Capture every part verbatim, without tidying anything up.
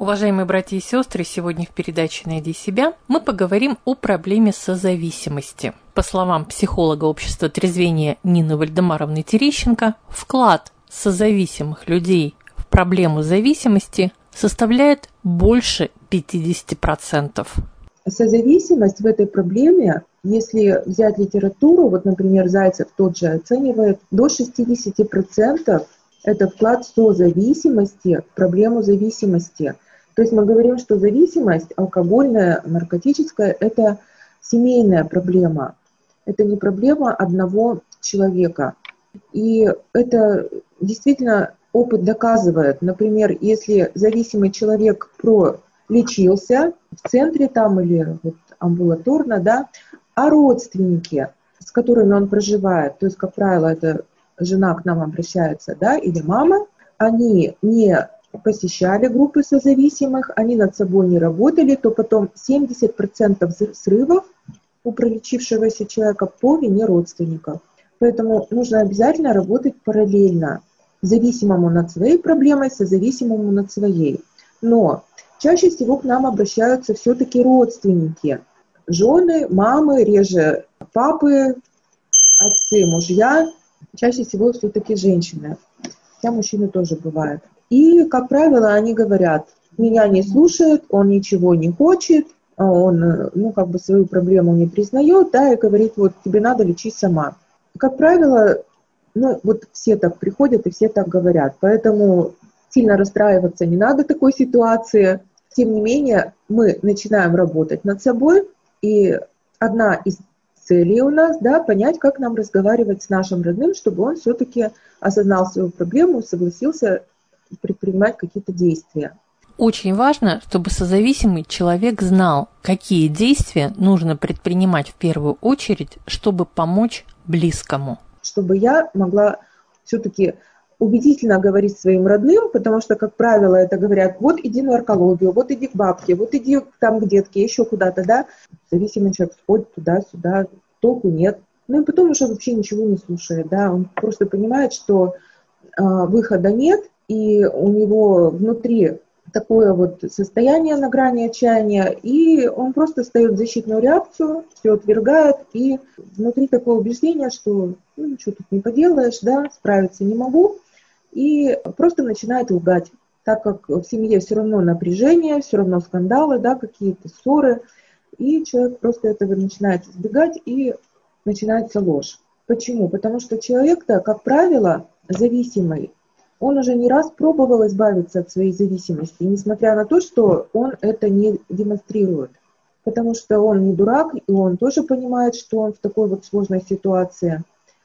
Уважаемые братья и сестры, сегодня в передаче «Найди себя» мы поговорим о проблеме созависимости. По словам психолога общества трезвения Нины Вальдемаровны Терещенко, вклад созависимых людей в проблему зависимости составляет больше пятьдесят процентов. Созависимость в этой проблеме, если взять литературу, вот, например, Зайцев тот же оценивает, до шестьдесят процентов это вклад созависимости в проблему зависимости. То есть мы говорим, что зависимость алкогольная, наркотическая – это семейная проблема. Это не проблема одного человека. И это действительно опыт доказывает. Например, если зависимый человек пролечился в центре там или вот амбулаторно, да, а родственники, с которыми он проживает, то есть, как правило, это жена к нам обращается, да, или мама, они не посещали группы созависимых, они над собой не работали, то потом семьдесят процентов срывов у пролечившегося человека по вине родственников. Поэтому нужно обязательно работать параллельно. Зависимому над своей проблемой, созависимому над своей. Но чаще всего к нам обращаются все-таки родственники. Жены, мамы, реже папы, отцы, мужья. Чаще всего все-таки женщины. Хотя мужчины тоже бывают. И, как правило, они говорят, меня не слушает, он ничего не хочет, он, ну, как бы свою проблему не признает, да, и говорит, вот, тебе надо лечить сама. Как правило, ну, вот все так приходят и все так говорят, поэтому сильно расстраиваться не надо такой ситуации. Тем не менее, мы начинаем работать над собой, и одна из целей у нас, да, понять, как нам разговаривать с нашим родным, чтобы он все-таки осознал свою проблему, согласился предпринимать какие-то действия. Очень важно, чтобы созависимый человек знал, какие действия нужно предпринимать в первую очередь, чтобы помочь близкому. Чтобы я могла все-таки убедительно говорить своим родным, потому что, как правило, это говорят, вот иди на наркологию, вот иди к бабке, вот иди там к детке, еще куда-то, да. Зависимый человек сходит туда-сюда, толку нет. Ну и потом уже вообще ничего не слушает, да. Он просто понимает, что э, выхода нет, и у него внутри такое вот состояние на грани отчаяния, и он просто встает в защитную реакцию, все отвергает, и внутри такое убеждение, что ну, ничего тут не поделаешь, да, справиться не могу, и просто начинает лгать, так как в семье все равно напряжение, все равно скандалы, да, какие-то ссоры, и человек просто этого начинает избегать, и начинается ложь. Почему? Потому что человек-то, как правило, зависимый, он уже не раз пробовал избавиться от своей зависимости, несмотря на то, что он это не демонстрирует. Потому что он не дурак, и он тоже понимает, что он в такой вот сложной ситуации.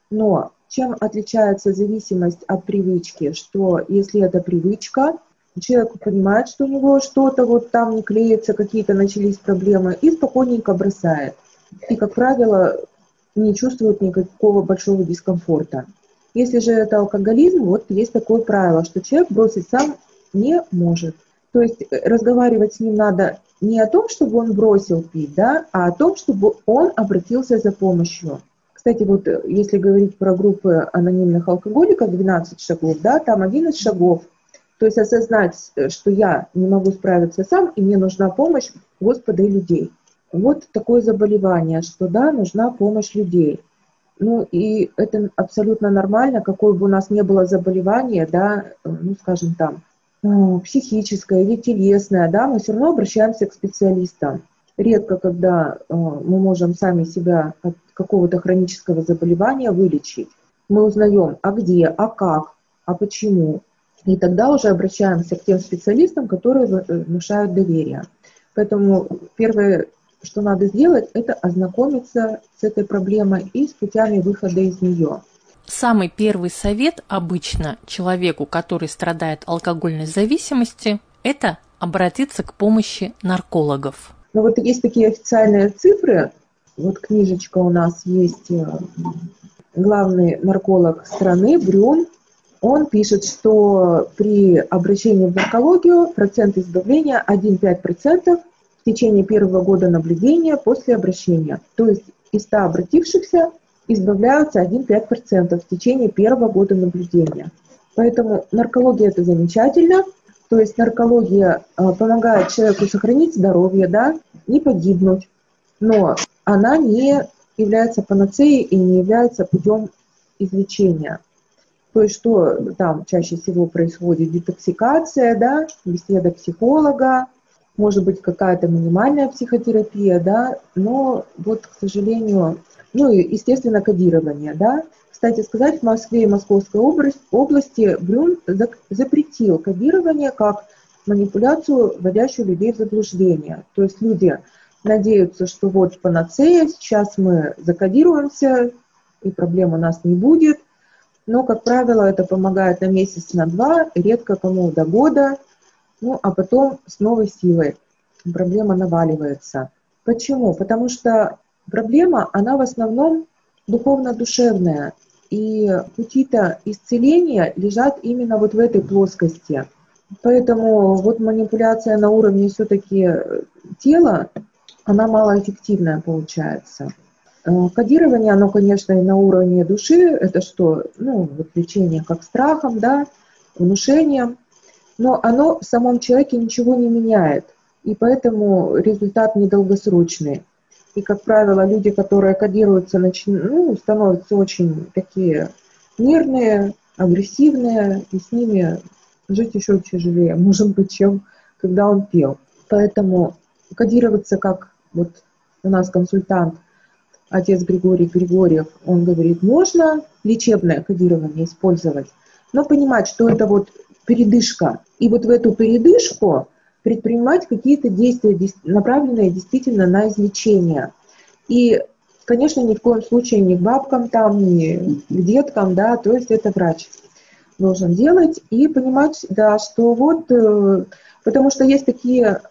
Но чем отличается зависимость от привычки? Что если это привычка, человек понимает, что у него что-то вот там не клеится, какие-то начались проблемы, и спокойненько бросает. И, как правило, не чувствует никакого большого дискомфорта. Если же это алкоголизм, вот есть такое правило, что человек бросить сам не может. То есть разговаривать с ним надо не о том, чтобы он бросил пить, да, а о том, чтобы он обратился за помощью. Кстати, вот если говорить про группы анонимных алкоголиков, двенадцать шагов, да, там один из шагов, то есть осознать, что я не могу справиться сам, и мне нужна помощь Господа и людей. Вот такое заболевание, что да, нужна помощь людей. Ну и это абсолютно нормально, какое бы у нас ни было заболевание, да, ну скажем там, ну, психическое или телесное, да, мы все равно обращаемся к специалистам. Редко, когда э, мы можем сами себя от какого-то хронического заболевания вылечить. Мы узнаем, а где, а как, а почему. И тогда уже обращаемся к тем специалистам, которые внушают доверие. Поэтому первое, что надо сделать, это ознакомиться с этой проблемой и с путями выхода из нее. Самый первый совет обычно человеку, который страдает алкогольной зависимостью, это обратиться к помощи наркологов. Ну вот есть такие официальные цифры. Вот книжечка у нас есть, главный нарколог страны Брюн. Он пишет, что при обращении в наркологию процент избавления один целых пять десятых процента в течение первого года наблюдения после обращения. То есть из ста обратившихся избавляются один целых пять десятых процента в течение первого года наблюдения. Поэтому наркология – это замечательно. То есть наркология помогает человеку сохранить здоровье, да, не погибнуть, но она не является панацеей и не является путем излечения. То есть что там чаще всего происходит? Детоксикация, да, беседа психолога, может быть какая-то минимальная психотерапия, да, но вот, к сожалению, ну и, естественно, кодирование, да. Кстати сказать, в Москве и Московской области Брюн запретил кодирование как манипуляцию, вводящую людей в заблуждение. То есть люди надеются, что вот панацея, сейчас мы закодируемся, и проблем у нас не будет. Но, как правило, это помогает на месяц, на два, редко кому до года, ну а потом с новой силой проблема наваливается. Почему? Потому что проблема, она в основном духовно-душевная. И пути-то исцеления лежат именно вот в этой плоскости. Поэтому вот манипуляция на уровне все-таки тела, она малоэффективная получается. Кодирование, оно, конечно, и на уровне души, это что? Ну, вот лечение как страхом, да, внушением, но оно в самом человеке ничего не меняет, и поэтому результат недолгосрочный. И, как правило, люди, которые кодируются, начи- ну, становятся очень такие нервные, агрессивные, и с ними жить еще тяжелее, может быть, чем когда он пел. Поэтому кодироваться, как вот у нас консультант, отец Григорий Григорьев, он говорит, можно лечебное кодирование использовать, но понимать, что это вот передышка. И вот в эту передышку предпринимать какие-то действия, направленные действительно на излечение. И, конечно, ни в коем случае не к бабкам там, не к деткам, да, то есть это врач должен делать и понимать, да, что вот, потому что есть такие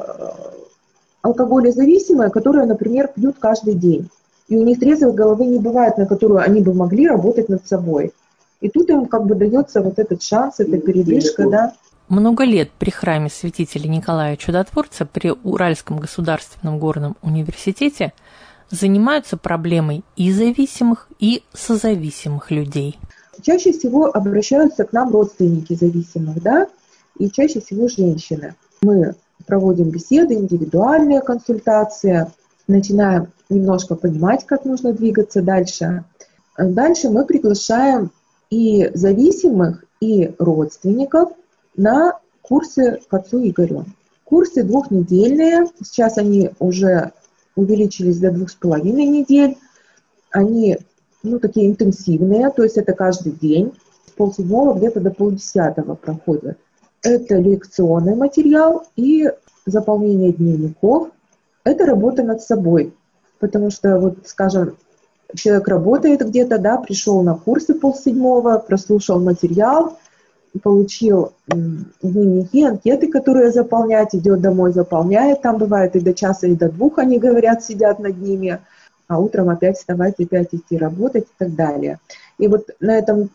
алкоголезависимые, которые, например, пьют каждый день. И у них трезвой головы не бывает, на которую они бы могли работать над собой. И тут им как бы дается вот этот шанс, эта передышка, да. Много лет при храме святителя Николая Чудотворца при Уральском государственном горном университете занимаются проблемой и зависимых, и созависимых людей. Чаще всего обращаются к нам родственники зависимых, да, и чаще всего женщины. Мы проводим беседы, индивидуальные консультации, начинаем немножко понимать, как нужно двигаться дальше. Дальше мы приглашаем и зависимых, и родственников на курсы к отцу Игорю. Курсы двухнедельные, сейчас они уже увеличились до двух с половиной недель. Они, ну, такие интенсивные, то есть это каждый день, с полседьмого где-то до полдесятого проходят. Это лекционный материал и заполнение дневников. Это работа над собой, потому что, вот, скажем, человек работает где-то, да, пришел на курсы полседьмого, прослушал материал, получил дневники, анкеты, которые заполнять, идет домой, заполняет, там бывает и до часа, и до двух, они говорят, сидят над ними, а утром опять вставать, опять идти работать и так далее. И вот на этом,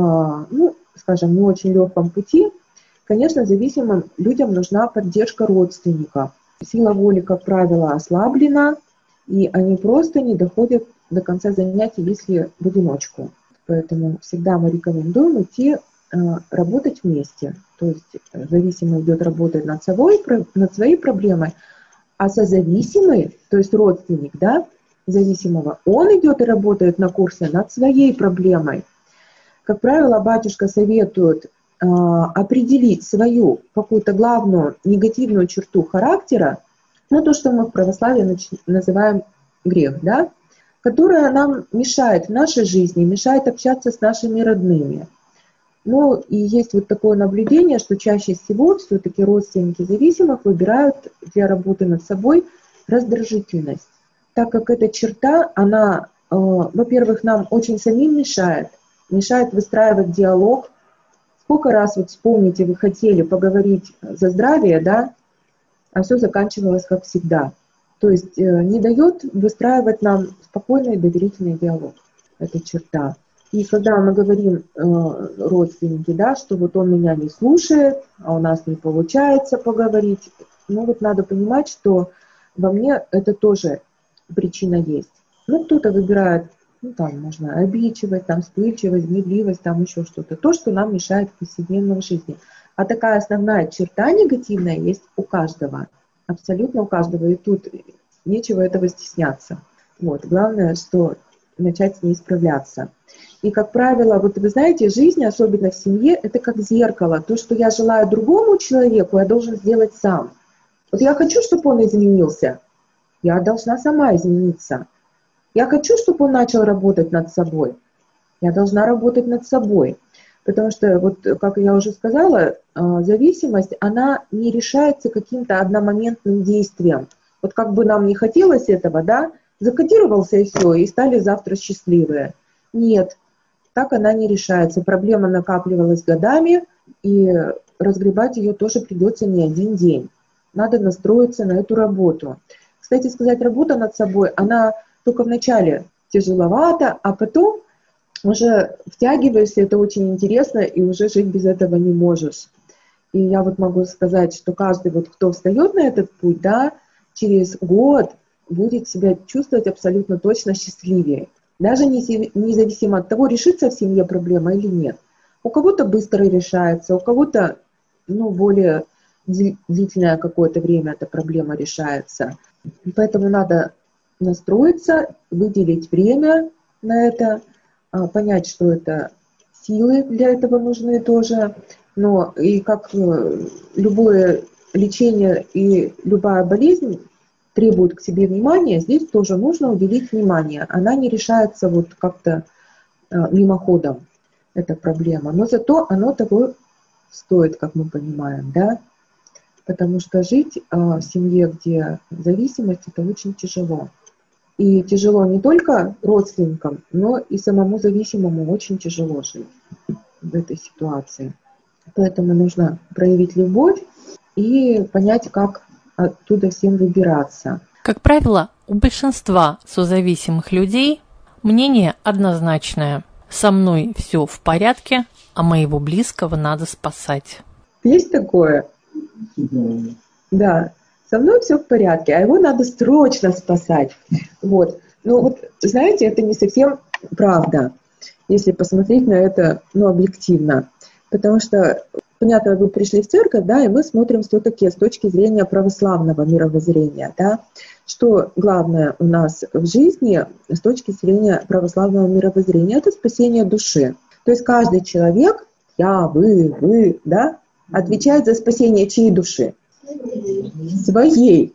ну, скажем, не очень легком пути, конечно, зависимым людям нужна поддержка родственников. Сила воли, как правило, ослаблена, и они просто не доходят до конца занятий, если в одиночку. Поэтому всегда мы рекомендуем идти работать вместе. То есть зависимый идет работать над собой, над своей проблемой, а созависимый, то есть родственник, да, зависимого, он идет и работает на курсе над своей проблемой. Как правило, батюшка советует э, определить свою какую-то главную негативную черту характера, ну, то, что мы в православии нач- называем грех, да, которая нам мешает в нашей жизни, мешает общаться с нашими родными. Ну, и есть вот такое наблюдение, что чаще всего все-таки родственники зависимых выбирают для работы над собой раздражительность, так как эта черта, она, э, во-первых, нам очень самим мешает, мешает выстраивать диалог. Сколько раз, вот вспомните, вы хотели поговорить за здравие, да, а все заканчивалось как всегда. То есть э, не дает выстраивать нам спокойный доверительный диалог, эта черта. И когда мы говорим, э, родственники, да, что вот он меня не слушает, а у нас не получается поговорить, ну вот надо понимать, что во мне это тоже причина есть. Ну, кто-то выбирает, ну, там, можно обидчивость, там, вспыльчивость, гневливость, там, еще что-то. То, что нам мешает в повседневной жизни. А такая основная черта негативная есть у каждого. Абсолютно у каждого. И тут нечего этого стесняться. Вот. Главное, что начать с ней справляться. И, как правило, вот вы знаете, жизнь, особенно в семье, это как зеркало. То, что я желаю другому человеку, я должен сделать сам. Вот я хочу, чтобы он изменился. Я должна сама измениться. Я хочу, чтобы он начал работать над собой. Я должна работать над собой. Потому что, вот, как я уже сказала, зависимость, она не решается каким-то одномоментным действием. Вот как бы нам не хотелось этого, да, закодировался и все, и стали завтра счастливые. Нет, так она не решается. Проблема накапливалась годами, и разгребать ее тоже придется не один день. Надо настроиться на эту работу. Кстати сказать, работа над собой, она только вначале тяжеловата, а потом уже втягиваешься, это очень интересно, и уже жить без этого не можешь. И я вот могу сказать, что каждый, вот, кто встает на этот путь, да, через год будет себя чувствовать абсолютно точно счастливее. Даже независимо от того, решится в семье проблема или нет. У кого-то быстро решается, у кого-то, ну, более длительное какое-то время эта проблема решается. Поэтому надо настроиться, выделить время на это, понять, что это силы для этого нужны тоже. Но и как любое лечение и любая болезнь требует к себе внимания, здесь тоже нужно уделить внимание. Она не решается вот как-то мимоходом, эта проблема. Но зато оно того стоит, как мы понимаем, да? Потому что жить в семье, где зависимость, это очень тяжело. И тяжело не только родственникам, но и самому зависимому очень тяжело жить в этой ситуации. Поэтому нужно проявить любовь и понять, как оттуда всем выбираться. Как правило, у большинства созависимых людей мнение однозначное. Со мной все в порядке, а моего близкого надо спасать. Есть такое? Да. Со мной все в порядке, а его надо срочно спасать. Вот. Но вот, знаете, это не совсем правда, если посмотреть на это, ну, объективно. Потому что, понятно, вы пришли в церковь, да, и мы смотрим все-таки с точки зрения православного мировоззрения, да, что главное у нас в жизни с точки зрения православного мировоззрения – это спасение души. То есть каждый человек, я, вы, вы, да, отвечает за спасение чьей души? Своей.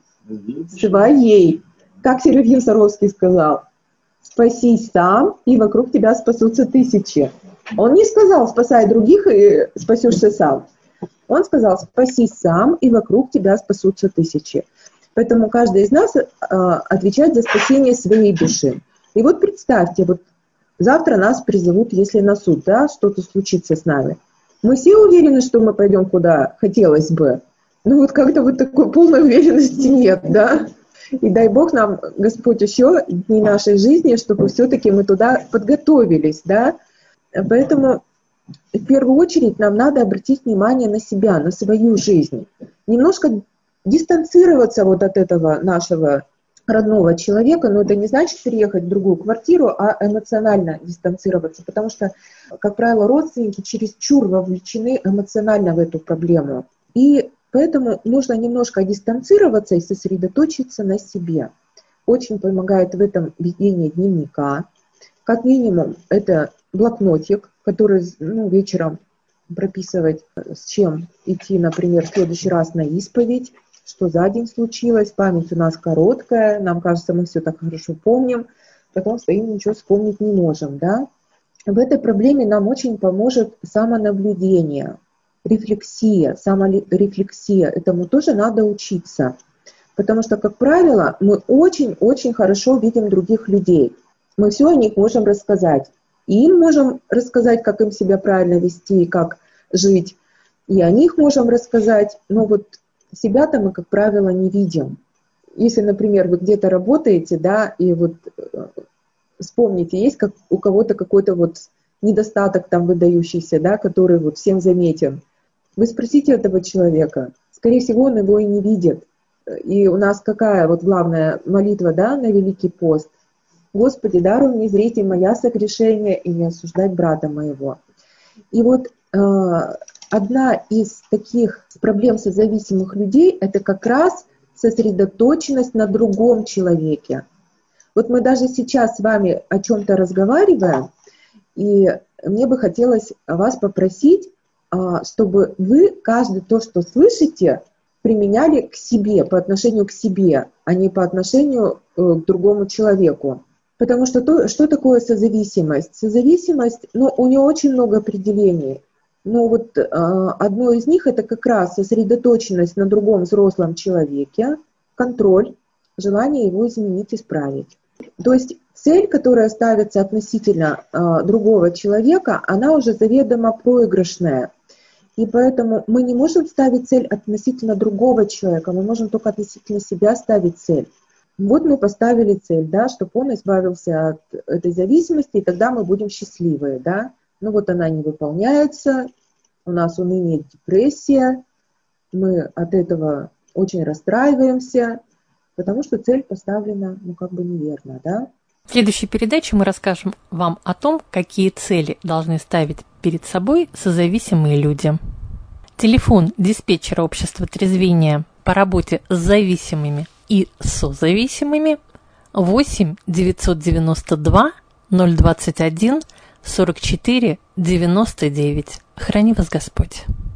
Своей. Как Серафим Саровский сказал, спасись сам, и вокруг тебя спасутся тысячи. Он не сказал, спасай других и спасешься сам. Он сказал, спасись сам, и вокруг тебя спасутся тысячи. Поэтому каждый из нас а, отвечает за спасение своей души. И вот представьте, вот завтра нас призовут, если на суд, да, что-то случится с нами. Мы все уверены, что мы пойдем куда хотелось бы. Ну вот как-то вот такой полной уверенности нет, да. И дай Бог нам, Господь, еще дни нашей жизни, чтобы все-таки мы туда подготовились, да. Поэтому в первую очередь нам надо обратить внимание на себя, на свою жизнь. Немножко дистанцироваться вот от этого нашего родного человека, но это не значит переехать в другую квартиру, а эмоционально дистанцироваться, потому что, как правило, родственники чересчур вовлечены эмоционально в эту проблему. И поэтому нужно немножко дистанцироваться и сосредоточиться на себе. Очень помогает в этом ведение дневника. Как минимум, это блокнотик, который, ну, вечером прописывать, с чем идти, например, в следующий раз на исповедь, что за день случилось. Память у нас короткая, нам кажется, мы все так хорошо помним, потом стоим, ничего вспомнить не можем, да. В этой проблеме нам очень поможет самонаблюдение, рефлексия, саморефлексия. Этому тоже надо учиться, потому что, как правило, мы очень-очень хорошо видим других людей. Мы все о них можем рассказать. И им можем рассказать, как им себя правильно вести, как жить. И о них можем рассказать, но вот себя-то мы, как правило, не видим. Если, например, вы где-то работаете, да, и вот вспомните, есть как у кого-то какой-то вот недостаток там выдающийся, да, который вот всем заметен. Вы спросите этого человека, скорее всего, он его и не видит. И у нас какая вот главная молитва, да, на Великий пост? Господи, даруй мне зрите моя согрешения и не осуждать брата моего. И вот э, одна из таких проблем созависимых людей – это как раз сосредоточенность на другом человеке. Вот мы даже сейчас с вами о чем-то разговариваем, и мне бы хотелось вас попросить, чтобы вы каждое то, что слышите, применяли к себе, по отношению к себе, а не по отношению к другому человеку. Потому что то, что такое созависимость? Созависимость, ну, у нее очень много определений. Но вот э, одно из них – это как раз сосредоточенность на другом взрослом человеке, контроль, желание его изменить, исправить. То есть цель, которая ставится относительно э, другого человека, она уже заведомо проигрышная. И поэтому мы не можем ставить цель относительно другого человека, мы можем только относительно себя ставить цель. Вот мы поставили цель, да, чтобы он избавился от этой зависимости, и тогда мы будем счастливые, да. Ну вот она не выполняется, у нас уныние, депрессия, мы от этого очень расстраиваемся, потому что цель поставлена, ну, как бы неверно, да. В следующей передаче мы расскажем вам о том, какие цели должны ставить перед собой созависимые люди. Телефон диспетчера общества трезвения по работе с зависимыми и созависимыми восемь девятьсот девяносто два ноль двадцать один сорок четыре девяносто девять. Храни вас Господь.